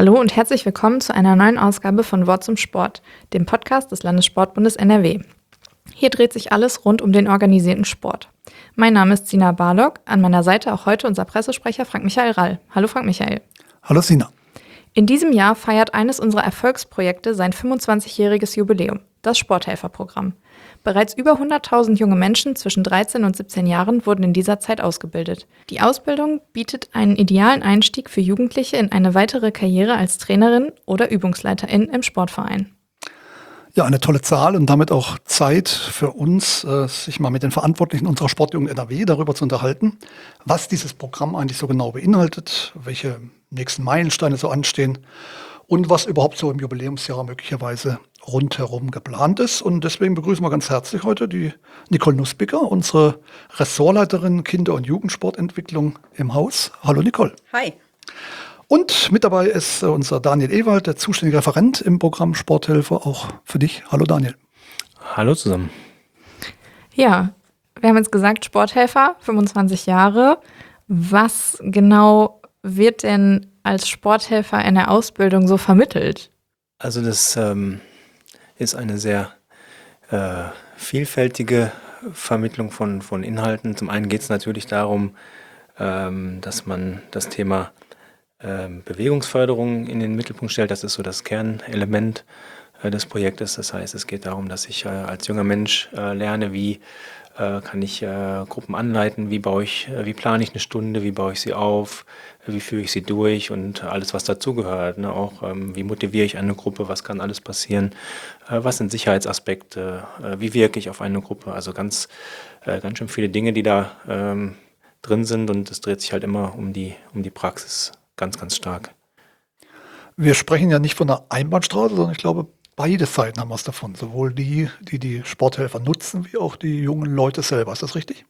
Hallo und herzlich willkommen zu einer neuen Ausgabe von Wort zum Sport, dem Podcast des Landessportbundes NRW. Hier dreht sich alles rund um den organisierten Sport. Mein Name ist Sina Barlock, an meiner Seite auch heute unser Pressesprecher Frank-Michael Rall. Hallo Frank-Michael. Hallo Sina. In diesem Jahr feiert eines unserer Erfolgsprojekte sein 25-jähriges Jubiläum, das Sporthelferprogramm. Bereits über 100.000 junge Menschen zwischen 13 und 17 Jahren wurden in dieser Zeit ausgebildet. Die Ausbildung bietet einen idealen Einstieg für Jugendliche in eine weitere Karriere als Trainerin oder Übungsleiterin im Sportverein. Ja, eine tolle Zahl und damit auch Zeit für uns, sich mal mit den Verantwortlichen unserer Sportjugend NRW darüber zu unterhalten, was dieses Programm eigentlich so genau beinhaltet, welche nächsten Meilensteine so anstehen und was überhaupt so im Jubiläumsjahr möglicherweise rundherum geplant ist. Und deswegen begrüßen wir ganz herzlich heute die Nicole Nussbicker, unsere Ressortleiterin Kinder- und Jugendsportentwicklung im Haus. Hallo Nicole. Hi. Und mit dabei ist unser Daniel Ewald, der zuständige Referent im Programm Sporthelfer, auch für dich. Hallo Daniel. Hallo zusammen. Ja, wir haben jetzt gesagt, Sporthelfer, 25 Jahre. Was genau wird denn als Sporthelfer in der Ausbildung so vermittelt? Also das ist eine sehr vielfältige Vermittlung von Inhalten. Zum einen geht es natürlich darum, dass man das Thema Bewegungsförderung in den Mittelpunkt stellt. Das ist so das Kernelement des Projektes. Das heißt, es geht darum, dass ich als junger Mensch lerne, wie kann ich Gruppen anleiten, wie plane ich eine Stunde, wie baue ich sie auf, wie führe ich sie durch und alles, was dazugehört. Ne? Auch wie motiviere ich eine Gruppe, was kann alles passieren, was sind Sicherheitsaspekte, wie wirke ich auf eine Gruppe. Also ganz schön viele Dinge, die da drin sind, und es dreht sich halt immer um die Praxis ganz, ganz stark. Wir sprechen ja nicht von einer Einbahnstraße, sondern ich glaube, beide Seiten haben was davon. Sowohl die Sporthelfer nutzen, wie auch die jungen Leute selber. Ist das richtig?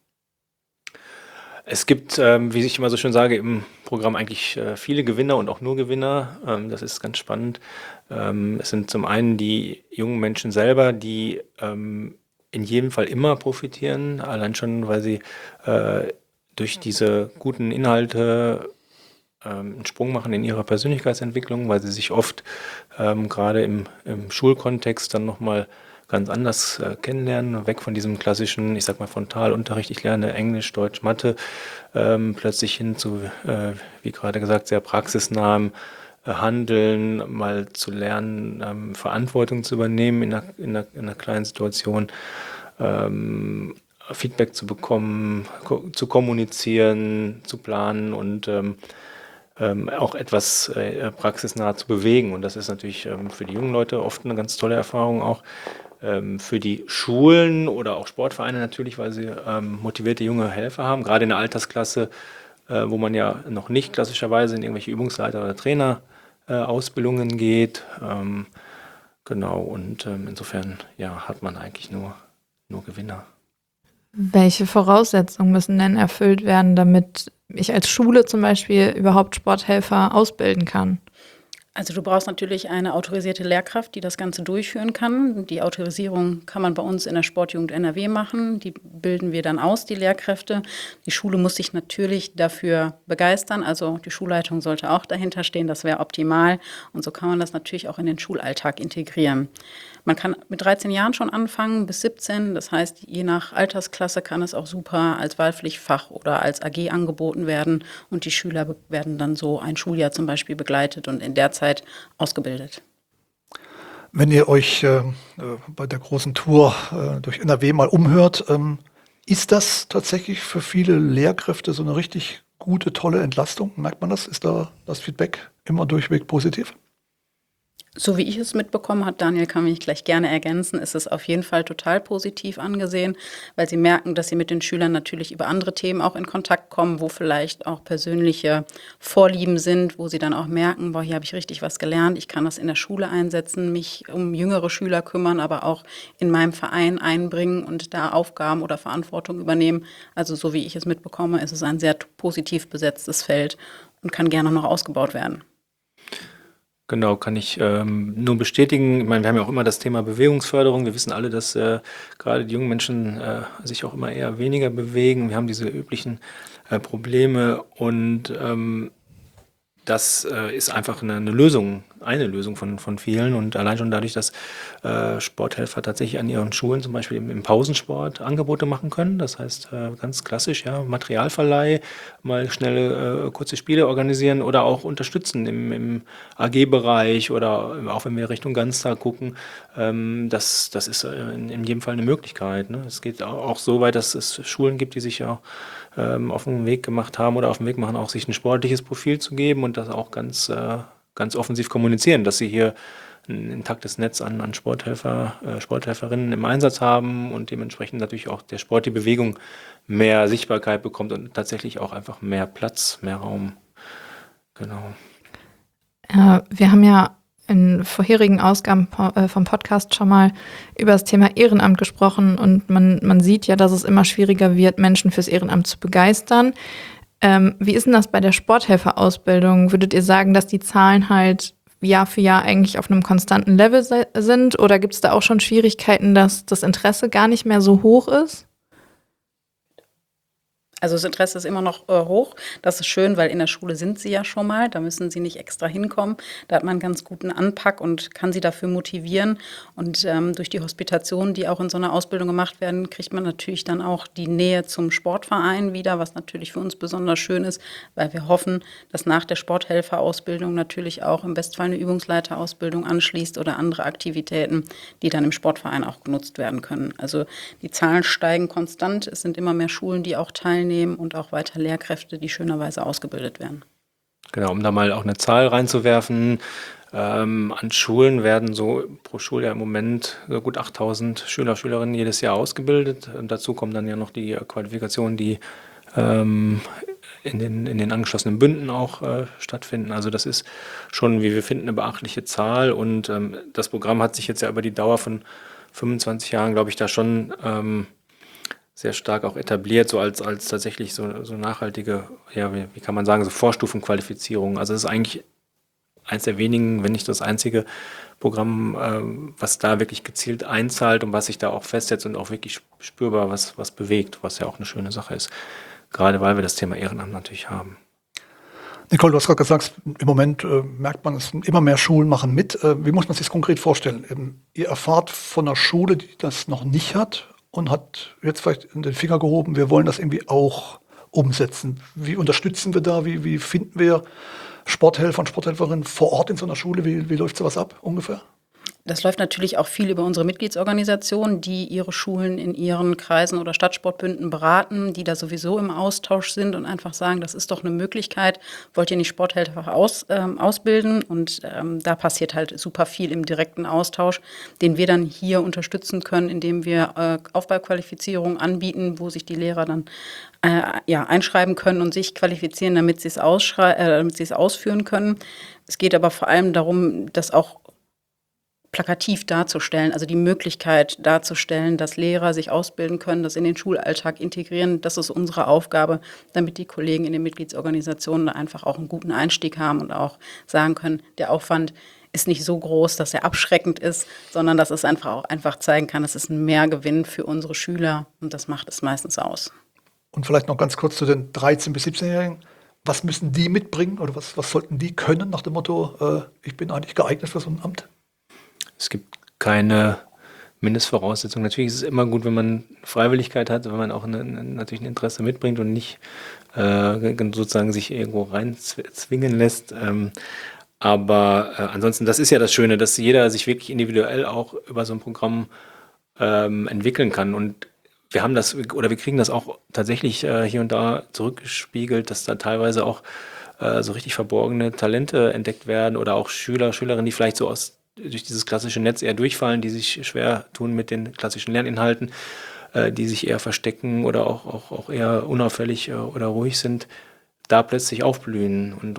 Es gibt, wie ich immer so schön sage, im Programm eigentlich viele Gewinner und auch nur Gewinner. Das ist ganz spannend. Es sind zum einen die jungen Menschen selber, die in jedem Fall immer profitieren, allein schon, weil sie durch diese guten Inhalte einen Sprung machen in ihrer Persönlichkeitsentwicklung, weil sie sich oft gerade im Schulkontext dann nochmal ganz anders kennenlernen, weg von diesem klassischen, ich sag mal, Frontalunterricht, ich lerne Englisch, Deutsch, Mathe, plötzlich hin zu, wie gerade gesagt, sehr praxisnahem Handeln, mal zu lernen, Verantwortung zu übernehmen in einer kleinen Situation, Feedback zu bekommen, zu kommunizieren, zu planen und auch etwas praxisnah zu bewegen. Und das ist natürlich für die jungen Leute oft eine ganz tolle Erfahrung auch. Für die Schulen oder auch Sportvereine natürlich, weil sie motivierte junge Helfer haben, gerade in der Altersklasse, wo man ja noch nicht klassischerweise in irgendwelche Übungsleiter- oder Trainerausbildungen geht. Genau, und insofern ja, hat man eigentlich nur Gewinner. Welche Voraussetzungen müssen denn erfüllt werden, damit ich als Schule zum Beispiel überhaupt Sporthelfer ausbilden kann? Also du brauchst natürlich eine autorisierte Lehrkraft, die das Ganze durchführen kann. Die Autorisierung kann man bei uns in der Sportjugend NRW machen. Die bilden wir dann aus, die Lehrkräfte. Die Schule muss sich natürlich dafür begeistern. Also die Schulleitung sollte auch dahinter stehen. Das wäre optimal. Und so kann man das natürlich auch in den Schulalltag integrieren. Man kann mit 13 Jahren schon anfangen, bis 17. Das heißt, je nach Altersklasse kann es auch super als Wahlpflichtfach oder als AG angeboten werden. Und die Schüler werden dann so ein Schuljahr zum Beispiel begleitet und in der Zeit ausgebildet. Wenn ihr euch bei der großen Tour durch NRW mal umhört, ist das tatsächlich für viele Lehrkräfte so eine richtig gute, tolle Entlastung? Merkt man das? Ist da das Feedback immer durchweg positiv? So wie ich es mitbekommen habe, Daniel kann mich gleich gerne ergänzen, ist es auf jeden Fall total positiv angesehen, weil sie merken, dass sie mit den Schülern natürlich über andere Themen auch in Kontakt kommen, wo vielleicht auch persönliche Vorlieben sind, wo sie dann auch merken, boah, hier habe ich richtig was gelernt, ich kann das in der Schule einsetzen, mich um jüngere Schüler kümmern, aber auch in meinem Verein einbringen und da Aufgaben oder Verantwortung übernehmen. Also so wie ich es mitbekomme, ist es ein sehr positiv besetztes Feld und kann gerne noch ausgebaut werden. Genau, kann ich nur bestätigen. Ich meine, wir haben ja auch immer das Thema Bewegungsförderung. Wir wissen alle, dass gerade die jungen Menschen sich auch immer eher weniger bewegen. Wir haben diese üblichen Probleme und das ist einfach eine Lösung von vielen. Und allein schon dadurch, dass Sporthelfer tatsächlich an ihren Schulen zum Beispiel im Pausensport Angebote machen können. Das heißt, ganz klassisch, ja, Materialverleih, mal schnelle kurze Spiele organisieren oder auch unterstützen im AG-Bereich oder auch wenn wir Richtung Ganztag gucken. Das ist in jedem Fall eine Möglichkeit. Ne? Es geht auch so weit, dass es Schulen gibt, die sich ja auf den Weg gemacht haben oder auf den Weg machen, auch sich ein sportliches Profil zu geben und das auch ganz offensiv kommunizieren, dass sie hier ein intaktes Netz an Sporthelferinnen im Einsatz haben und dementsprechend natürlich auch der Sport, die Bewegung mehr Sichtbarkeit bekommt und tatsächlich auch einfach mehr Platz, mehr Raum. Genau. Wir haben ja in vorherigen Ausgaben vom Podcast schon mal über das Thema Ehrenamt gesprochen und man sieht ja, dass es immer schwieriger wird, Menschen fürs Ehrenamt zu begeistern. Wie ist denn das bei der Sporthelferausbildung? Würdet ihr sagen, dass die Zahlen halt Jahr für Jahr eigentlich auf einem konstanten Level sind oder gibt es da auch schon Schwierigkeiten, dass das Interesse gar nicht mehr so hoch ist? Also das Interesse ist immer noch hoch. Das ist schön, weil in der Schule sind sie ja schon mal. Da müssen sie nicht extra hinkommen. Da hat man einen ganz guten Anpack und kann sie dafür motivieren. Und durch die Hospitationen, die auch in so einer Ausbildung gemacht werden, kriegt man natürlich dann auch die Nähe zum Sportverein wieder, was natürlich für uns besonders schön ist, weil wir hoffen, dass nach der Sporthelferausbildung natürlich auch im Bestfall eine Übungsleiterausbildung anschließt oder andere Aktivitäten, die dann im Sportverein auch genutzt werden können. Also die Zahlen steigen konstant. Es sind immer mehr Schulen, die auch teilnehmen und auch weiter Lehrkräfte, die schönerweise ausgebildet werden. Genau, um da mal auch eine Zahl reinzuwerfen. An Schulen werden so pro Schuljahr im Moment so gut 8.000 Schüler, Schülerinnen jedes Jahr ausgebildet. Und dazu kommen dann ja noch die Qualifikationen, die in den angeschlossenen Bünden auch stattfinden. Also das ist schon, wie wir finden, eine beachtliche Zahl. Und das Programm hat sich jetzt ja über die Dauer von 25 Jahren, glaube ich, da schon sehr stark auch etabliert, so als tatsächlich so nachhaltige, ja, wie kann man sagen, so Vorstufenqualifizierung. Also es ist eigentlich eins der wenigen, wenn nicht das einzige Programm, was da wirklich gezielt einzahlt und was sich da auch festsetzt und auch wirklich spürbar was bewegt, was ja auch eine schöne Sache ist. Gerade weil wir das Thema Ehrenamt natürlich haben. Nicole, du hast gerade gesagt, im Moment merkt man, es immer mehr Schulen machen mit. Wie muss man sich das konkret vorstellen? Ihr erfahrt von einer Schule, die das noch nicht hat und hat jetzt vielleicht den Finger gehoben, wir wollen das irgendwie auch umsetzen. Wie unterstützen wir da? Wie finden wir Sporthelfer und Sporthelferinnen vor Ort in so einer Schule? Wie läuft sowas ab ungefähr? Das läuft natürlich auch viel über unsere Mitgliedsorganisationen, die ihre Schulen in ihren Kreisen oder Stadtsportbünden beraten, die da sowieso im Austausch sind und einfach sagen, das ist doch eine Möglichkeit, wollt ihr nicht Sporthelfer ausbilden? Und da passiert halt super viel im direkten Austausch, den wir dann hier unterstützen können, indem wir Aufbauqualifizierungen anbieten, wo sich die Lehrer dann einschreiben können und sich qualifizieren, damit sie es ausführen können. Es geht aber vor allem darum, das auch plakativ darzustellen, also die Möglichkeit darzustellen, dass Lehrer sich ausbilden können, das in den Schulalltag integrieren. Das ist unsere Aufgabe, damit die Kollegen in den Mitgliedsorganisationen da einfach auch einen guten Einstieg haben und auch sagen können, der Aufwand ist nicht so groß, dass er abschreckend ist, sondern dass es einfach zeigen kann, es ist ein Mehrgewinn für unsere Schüler und das macht es meistens aus. Und vielleicht noch ganz kurz zu den 13- bis 17-Jährigen. Was müssen die mitbringen oder was sollten die können nach dem Motto, ich bin eigentlich geeignet für so ein Amt? Es gibt keine Mindestvoraussetzung. Natürlich ist es immer gut, wenn man Freiwilligkeit hat, wenn man auch natürlich ein Interesse mitbringt und nicht sozusagen sich irgendwo reinzwingen lässt. Aber ansonsten, das ist ja das Schöne, dass jeder sich wirklich individuell auch über so ein Programm entwickeln kann. Und wir kriegen das auch tatsächlich hier und da zurückgespiegelt, dass da teilweise auch so richtig verborgene Talente entdeckt werden oder auch Schüler, Schülerinnen, die vielleicht so durch dieses klassische Netz eher durchfallen, die sich schwer tun mit den klassischen Lerninhalten, die sich eher verstecken oder auch eher unauffällig oder ruhig sind, da plötzlich aufblühen und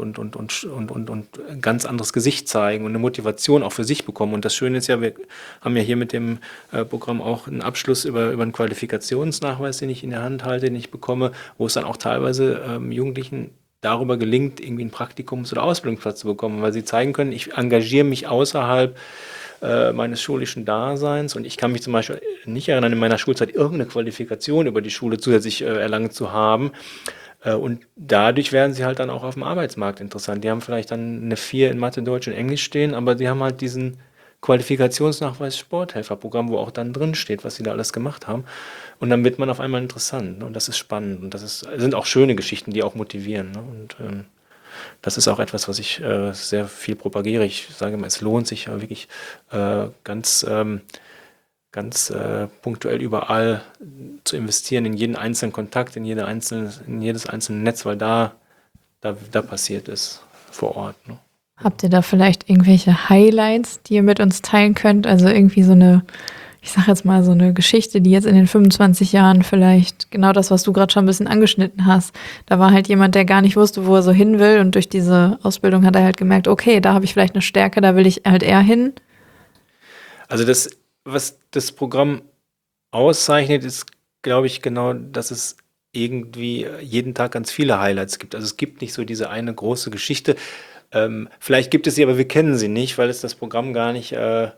ein ganz anderes Gesicht zeigen und eine Motivation auch für sich bekommen. Und das Schöne ist ja, wir haben ja hier mit dem Programm auch einen Abschluss über einen Qualifikationsnachweis, den ich in der Hand halte, den ich bekomme, wo es dann auch teilweise Jugendlichen darüber gelingt, irgendwie einen Praktikums- oder Ausbildungsplatz zu bekommen, weil sie zeigen können, ich engagiere mich außerhalb meines schulischen Daseins und ich kann mich zum Beispiel nicht erinnern, in meiner Schulzeit irgendeine Qualifikation über die Schule zusätzlich erlangt zu haben. Und dadurch werden sie halt dann auch auf dem Arbeitsmarkt interessant. Die haben vielleicht dann eine 4 in Mathe, Deutsch und Englisch stehen, aber die haben halt diesen Qualifikationsnachweis Sporthelferprogramm, wo auch dann drin steht, was sie da alles gemacht haben. Und dann wird man auf einmal interessant. Ne? Und das ist spannend. Und sind auch schöne Geschichten, die auch motivieren. Ne? Und das ist auch etwas, was ich sehr viel propagiere. Ich sage immer, es lohnt sich ja wirklich ganz punktuell überall zu investieren, in jeden einzelnen Kontakt, in jedes einzelne Netz, weil da passiert es vor Ort. Ne? Habt ihr da vielleicht irgendwelche Highlights, die ihr mit uns teilen könnt? Also irgendwie so eine, ich sag jetzt mal so eine Geschichte, die jetzt in den 25 Jahren vielleicht genau das, was du gerade schon ein bisschen angeschnitten hast. Da war halt jemand, der gar nicht wusste, wo er so hin will, und durch diese Ausbildung hat er halt gemerkt, okay, da habe ich vielleicht eine Stärke, da will ich halt eher hin. Also was das Programm auszeichnet, ist, glaube ich, genau, dass es irgendwie jeden Tag ganz viele Highlights gibt. Also es gibt nicht so diese eine große Geschichte. Vielleicht gibt es sie, aber wir kennen sie nicht, weil es das Programm gar nicht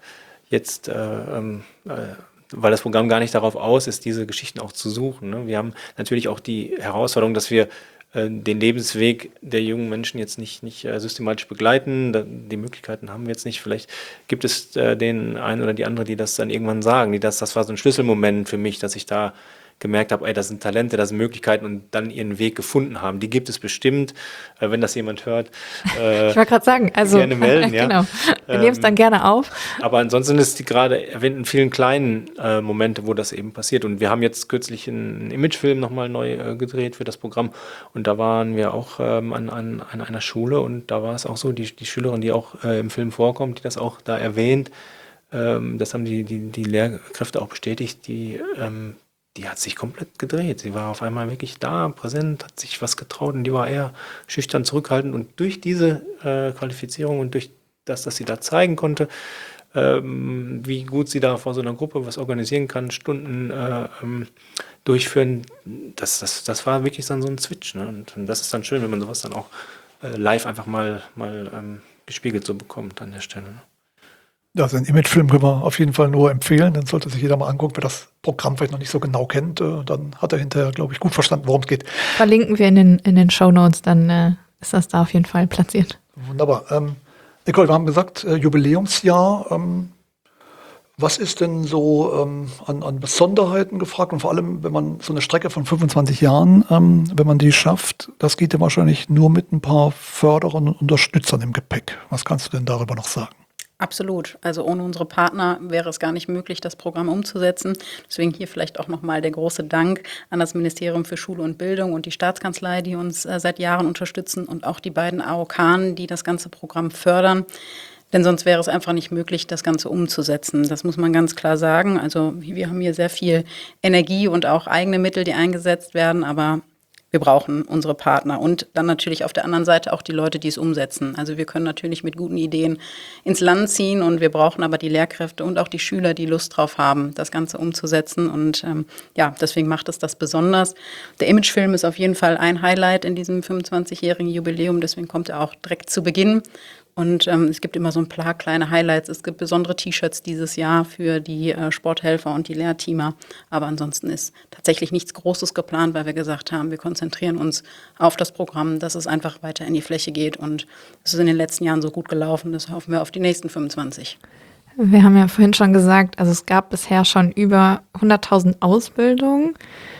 weil das Programm gar nicht darauf aus ist, diese Geschichten auch zu suchen. Ne? Wir haben natürlich auch die Herausforderung, dass wir den Lebensweg der jungen Menschen jetzt nicht systematisch begleiten. Die Möglichkeiten haben wir jetzt nicht. Vielleicht gibt es den einen oder die andere, die das dann irgendwann sagen. Das war so ein Schlüsselmoment für mich, dass ich da gemerkt habe, das sind Talente, das sind Möglichkeiten und dann ihren Weg gefunden haben. Die gibt es bestimmt, wenn das jemand hört. Ich wollte gerade sagen, also gerne melden, ja. Genau. Wir nehmen es dann gerne auf. Aber ansonsten ist die gerade erwähnten vielen kleinen Momente, wo das eben passiert. Und wir haben jetzt kürzlich einen Imagefilm nochmal neu gedreht für das Programm. Und da waren wir auch an einer Schule und da war es auch so, die Schülerin, die auch im Film vorkommt, die das auch da erwähnt, das haben die Lehrkräfte auch bestätigt, die hat sich komplett gedreht. Sie war auf einmal wirklich da, präsent, hat sich was getraut und die war eher schüchtern, zurückhaltend. Und durch diese Qualifizierung und durch das, dass sie da zeigen konnte, wie gut sie da vor so einer Gruppe was organisieren kann, Stunden durchführen, das war wirklich dann so ein Switch. Ne? Und das ist dann schön, wenn man sowas dann auch live einfach mal gespiegelt so bekommt an der Stelle. Ne? Ja, also einen Imagefilm können wir auf jeden Fall nur empfehlen. Den sollte sich jeder mal angucken. Wer das Programm vielleicht noch nicht so genau kennt, dann hat er hinterher, glaube ich, gut verstanden, worum es geht. Verlinken wir in den Shownotes, dann ist das da auf jeden Fall platziert. Wunderbar. Nicole, wir haben gesagt, Jubiläumsjahr. Was ist denn so an Besonderheiten gefragt? Und vor allem, wenn man so eine Strecke von 25 Jahren, wenn man die schafft, das geht ja wahrscheinlich nur mit ein paar Förderern und Unterstützern im Gepäck. Was kannst du denn darüber noch sagen? Absolut. Also ohne unsere Partner wäre es gar nicht möglich, das Programm umzusetzen. Deswegen hier vielleicht auch nochmal der große Dank an das Ministerium für Schule und Bildung und die Staatskanzlei, die uns seit Jahren unterstützen, und auch die beiden AOK, die das ganze Programm fördern. Denn sonst wäre es einfach nicht möglich, das Ganze umzusetzen. Das muss man ganz klar sagen. Also wir haben hier sehr viel Energie und auch eigene Mittel, die eingesetzt werden, aber wir brauchen unsere Partner und dann natürlich auf der anderen Seite auch die Leute, die es umsetzen. Also wir können natürlich mit guten Ideen ins Land ziehen und wir brauchen aber die Lehrkräfte und auch die Schüler, die Lust drauf haben, das Ganze umzusetzen. Und deswegen macht es das besonders. Der Imagefilm ist auf jeden Fall ein Highlight in diesem 25-jährigen Jubiläum, deswegen kommt er auch direkt zu Beginn. Und es gibt immer so ein paar kleine Highlights. Es gibt besondere T-Shirts dieses Jahr für die Sporthelfer und die Lehrteamer. Aber ansonsten ist tatsächlich nichts Großes geplant, weil wir gesagt haben, wir konzentrieren uns auf das Programm, dass es einfach weiter in die Fläche geht. Und es ist in den letzten Jahren so gut gelaufen, das hoffen wir auf die nächsten 25. Wir haben ja vorhin schon gesagt, also es gab bisher schon über 100.000 Ausbildungen.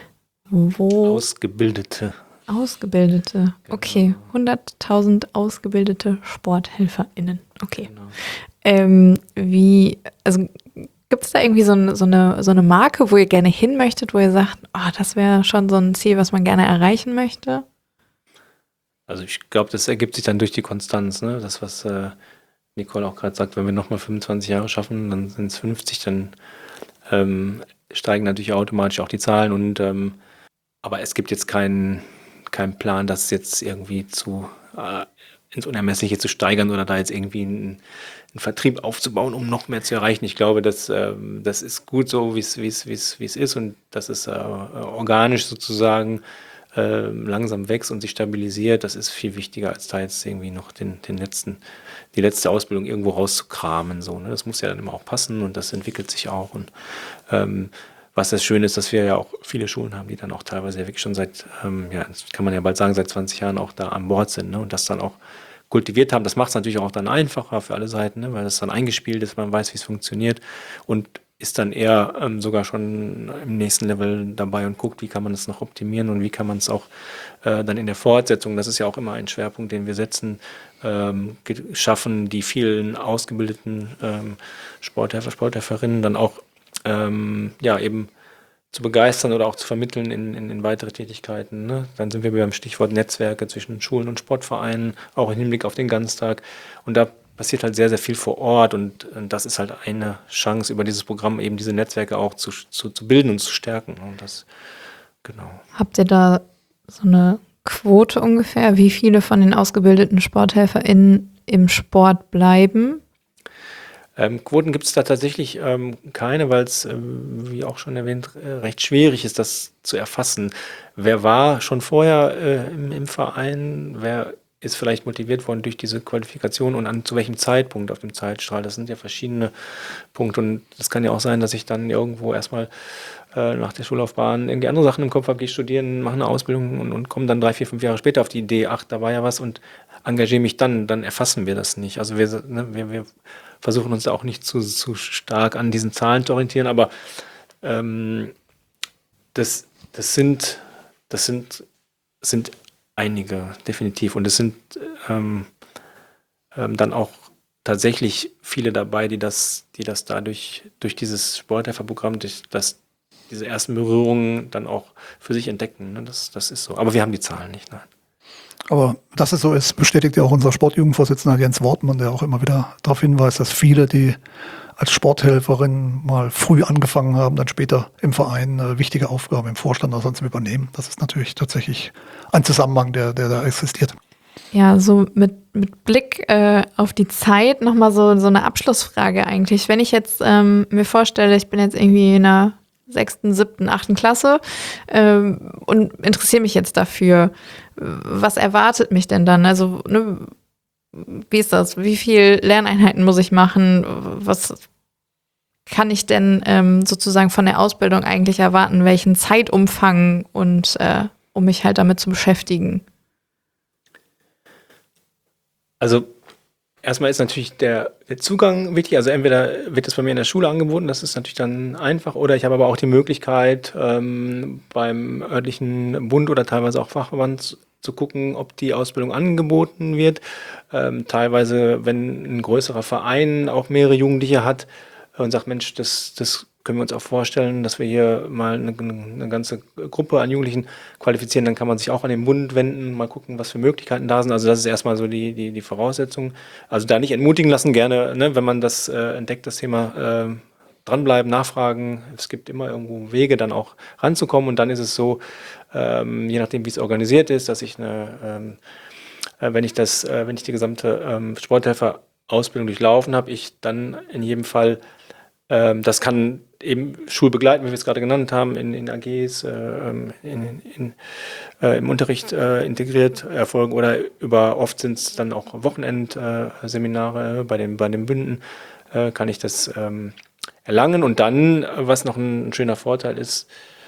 Ausgebildete, okay. 100.000 ausgebildete SporthelferInnen. Okay. Genau. Gibt es da irgendwie so eine Marke, wo ihr gerne hin möchtet, wo ihr sagt, das wäre schon so ein Ziel, was man gerne erreichen möchte? Also ich glaube, das ergibt sich dann durch die Konstanz, ne? Das, was Nicole auch gerade sagt, wenn wir nochmal 25 Jahre schaffen, dann sind es 50, dann steigen natürlich automatisch auch die Zahlen. Und aber es gibt jetzt keinen Plan, das jetzt irgendwie ins Unermessliche zu steigern oder da jetzt irgendwie einen Vertrieb aufzubauen, um noch mehr zu erreichen. Ich glaube, das ist gut so, wie es ist, und dass es organisch sozusagen langsam wächst und sich stabilisiert. Das ist viel wichtiger, als da jetzt irgendwie noch die letzte Ausbildung irgendwo rauszukramen. So, ne? Das muss ja dann immer auch passen und das entwickelt sich auch. Und Was das Schöne ist, dass wir ja auch viele Schulen haben, die dann auch teilweise ja wirklich schon seit, das kann man ja bald sagen, seit 20 Jahren auch da an Bord sind, ne? Und das dann auch kultiviert haben. Das macht es natürlich auch dann einfacher für alle Seiten, ne? Weil das dann eingespielt ist, man weiß, wie es funktioniert und ist dann eher sogar schon im nächsten Level dabei und guckt, wie kann man das noch optimieren und wie kann man es auch dann in der Fortsetzung, das ist ja auch immer ein Schwerpunkt, den wir setzen, schaffen, die vielen ausgebildeten Sporthelfer, Sporthelferinnen dann auch eben zu begeistern oder auch zu vermitteln in weitere Tätigkeiten. Ne? Dann sind wir beim Stichwort Netzwerke zwischen Schulen und Sportvereinen, auch im Hinblick auf den Ganztag. Und da passiert halt sehr, sehr viel vor Ort und das ist halt eine Chance, über dieses Programm eben diese Netzwerke auch zu bilden und zu stärken. Und das, genau. Habt ihr da so eine Quote ungefähr, wie viele von den ausgebildeten SporthelferInnen im Sport bleiben? Quoten gibt es da tatsächlich keine, weil es, wie auch schon erwähnt, recht schwierig ist, das zu erfassen. Wer war schon vorher im Verein? Wer ist vielleicht motiviert worden durch diese Qualifikation und zu welchem Zeitpunkt auf dem Zeitstrahl? Das sind ja verschiedene Punkte und es kann ja auch sein, dass ich dann irgendwo erstmal nach der Schullaufbahn irgendwie andere Sachen im Kopf habe, gehe studieren, mache eine Ausbildung und komme dann 3, 4, 5 Jahre später auf die Idee, ach, da war ja was und engagiere mich dann erfassen wir das nicht. Also wir versuchen uns da auch nicht zu stark an diesen Zahlen zu orientieren, aber das sind einige, definitiv. Und es sind dann auch tatsächlich viele dabei, die das dadurch, durch dieses Sporthelferprogramm, diese ersten Berührungen dann auch für sich entdecken. Ne? Das ist so. Aber wir haben die Zahlen nicht, nein. Aber dass es so ist, bestätigt ja auch unser Sportjugendvorsitzender Jens Wortmann, der auch immer wieder darauf hinweist, dass viele, die als Sporthelferin mal früh angefangen haben, dann später im Verein wichtige Aufgaben im Vorstand oder sonst übernehmen. Das ist natürlich tatsächlich ein Zusammenhang, der da existiert. Ja, so mit Blick auf die Zeit nochmal so eine Abschlussfrage eigentlich. Wenn ich jetzt mir vorstelle, ich bin jetzt irgendwie in der 6., 7., 8. Klasse und interessiere mich jetzt dafür, was erwartet mich denn dann? Also, ne, wie ist das? Wie viel Lerneinheiten muss ich machen? Was kann ich denn sozusagen von der Ausbildung eigentlich erwarten? Welchen Zeitumfang und um mich halt damit zu beschäftigen? Also erstmal ist natürlich der Zugang wichtig. Also entweder wird es bei mir in der Schule angeboten, das ist natürlich dann einfach, oder ich habe aber auch die Möglichkeit, beim örtlichen Bund oder teilweise auch Fachverband zu gucken, ob die Ausbildung angeboten wird. Teilweise, wenn ein größerer Verein auch mehrere Jugendliche hat und sagt, Mensch, das können wir uns auch vorstellen, dass wir hier mal eine ganze Gruppe an Jugendlichen qualifizieren, dann kann man sich auch an den Bund wenden, mal gucken, was für Möglichkeiten da sind. Also das ist erstmal so die Voraussetzung. Also da nicht entmutigen lassen, gerne, ne, wenn man das entdeckt, das Thema dranbleiben, nachfragen. Es gibt immer irgendwo Wege, dann auch ranzukommen. Und dann ist es so, je nachdem, wie es organisiert ist, dass ich wenn ich die gesamte Sporthelferausbildung durchlaufen habe, ich dann in jedem Fall, das kann eben schulbegleitend, wie wir es gerade genannt haben, in AGs, im Unterricht integriert erfolgen oder oft sind es dann auch Wochenendseminare bei den Bünden, kann ich das erlangen. Und dann, was noch ein schöner Vorteil ist,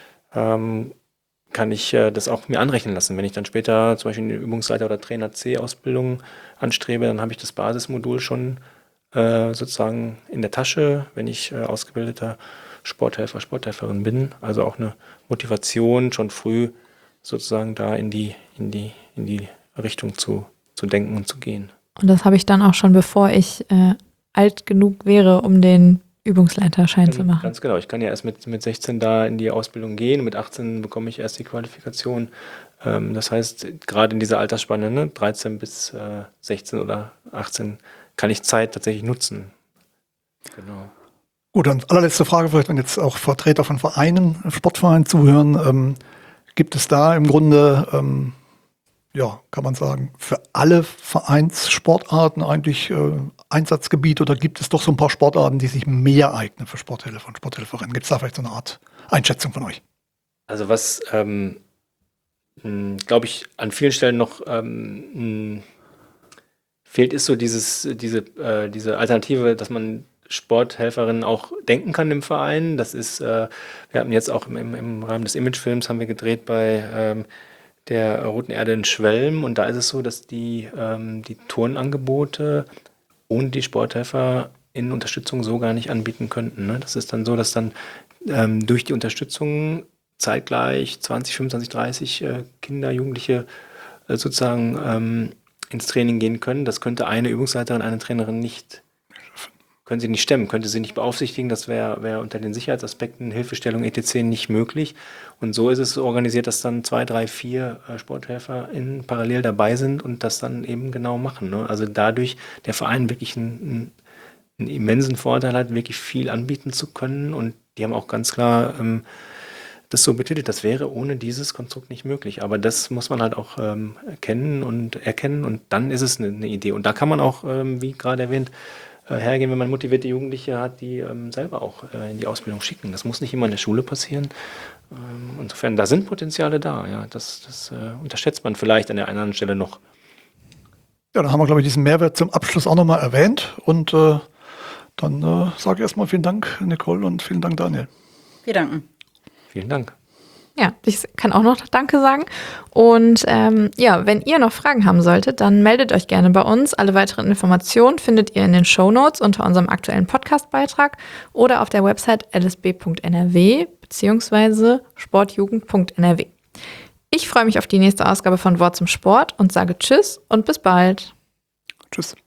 kann ich das auch mir anrechnen lassen. Wenn ich dann später zum Beispiel eine Übungsleiter- oder Trainer-C-Ausbildung anstrebe, dann habe ich das Basismodul schon sozusagen in der Tasche, wenn ich ausgebildeter Sporthelfer, Sporthelferin bin. Also auch eine Motivation, schon früh sozusagen da in die Richtung zu denken und zu gehen. Und das habe ich dann auch schon, bevor ich alt genug wäre, um den Übungsleiterschein zu machen. Ganz genau. Ich kann ja erst mit 16 da in die Ausbildung gehen. Mit 18 bekomme ich erst die Qualifikation. Das heißt, gerade in dieser Altersspanne, ne, 13 bis 16 oder 18, kann ich Zeit tatsächlich nutzen. Genau. Gut, dann allerletzte Frage, vielleicht wenn jetzt auch Vertreter von Vereinen, Sportvereinen zuhören. Gibt es da im Grunde, kann man sagen, für alle Vereinssportarten eigentlich Einsatzgebiet oder gibt es doch so ein paar Sportarten, die sich mehr eignen für Sporthelfer und Sporthelferinnen? Gibt es da vielleicht so eine Art Einschätzung von euch? Also was, glaube ich, an vielen Stellen noch fehlt, ist so diese Alternative, dass man Sporthelferin auch denken kann im Verein. Das ist, wir hatten jetzt auch im Rahmen des Imagefilms haben wir gedreht bei der Roten Erde in Schwelm, und da ist es so, dass die Turnangebote ohne die Sporthelfer in Unterstützung so gar nicht anbieten könnten. Ne? Das ist dann so, dass dann durch die Unterstützung zeitgleich 20, 25, 30 Kinder, Jugendliche sozusagen ins Training gehen können. Das könnte eine Übungsleiterin, eine Trainerin nicht, können sie nicht stemmen, könnte sie nicht beaufsichtigen. Das wäre unter den Sicherheitsaspekten, Hilfestellung etc. nicht möglich. Und so ist es so organisiert, dass dann 2, 3, 4 SporthelferInnen parallel dabei sind und das dann eben genau machen. Ne? Also dadurch der Verein wirklich einen immensen Vorteil hat, wirklich viel anbieten zu können. Und die haben auch ganz klar das so betitelt, das wäre ohne dieses Konstrukt nicht möglich. Aber das muss man halt auch erkennen und dann ist es eine Idee. Und da kann man auch, wie gerade erwähnt, hergehen, wenn man motivierte Jugendliche hat, die selber auch in die Ausbildung schicken. Das muss nicht immer in der Schule passieren. Insofern, da sind Potenziale da. Ja, das unterschätzt man vielleicht an der einen oder anderen Stelle noch. Ja, dann haben wir, glaube ich, diesen Mehrwert zum Abschluss auch nochmal erwähnt. Und dann sage ich erstmal vielen Dank, Nicole, und vielen Dank, Daniel. Wir danken. Vielen Dank. Ja, ich kann auch noch Danke sagen. Und wenn ihr noch Fragen haben solltet, dann meldet euch gerne bei uns. Alle weiteren Informationen findet ihr in den Shownotes unter unserem aktuellen Podcast-Beitrag oder auf der Website lsb.nrw bzw. sportjugend.nrw. Ich freue mich auf die nächste Ausgabe von Wort zum Sport und sage Tschüss und bis bald. Tschüss.